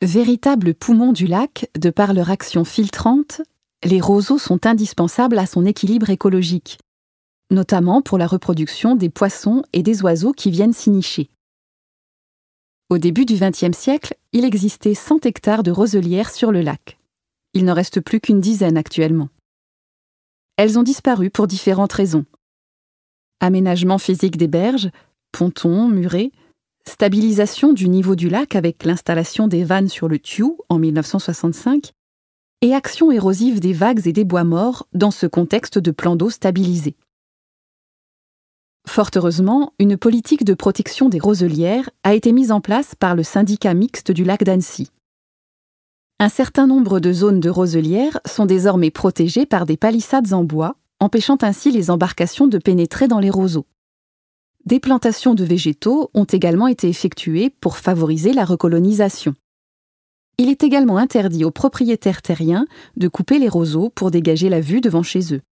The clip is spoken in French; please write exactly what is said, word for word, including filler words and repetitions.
Véritables poumons du lac, de par leur action filtrante, les roseaux sont indispensables à son équilibre écologique, notamment pour la reproduction des poissons et des oiseaux qui viennent s'y nicher. Au début du vingtième siècle, il existait cent hectares de roselières sur le lac. Il n'en reste plus qu'une dizaine actuellement. Elles ont disparu pour différentes raisons. Aménagement physique des berges, pontons, murets, stabilisation du niveau du lac avec l'installation des vannes sur le Thiou en mille neuf cent soixante-cinq et action érosive des vagues et des bois morts dans ce contexte de plan d'eau stabilisé. Fort heureusement, une politique de protection des roselières a été mise en place par le syndicat mixte du lac d'Annecy. Un certain nombre de zones de roselières sont désormais protégées par des palissades en bois, empêchant ainsi les embarcations de pénétrer dans les roseaux. Des plantations de végétaux ont également été effectuées pour favoriser la recolonisation. Il est également interdit aux propriétaires terriens de couper les roseaux pour dégager la vue devant chez eux.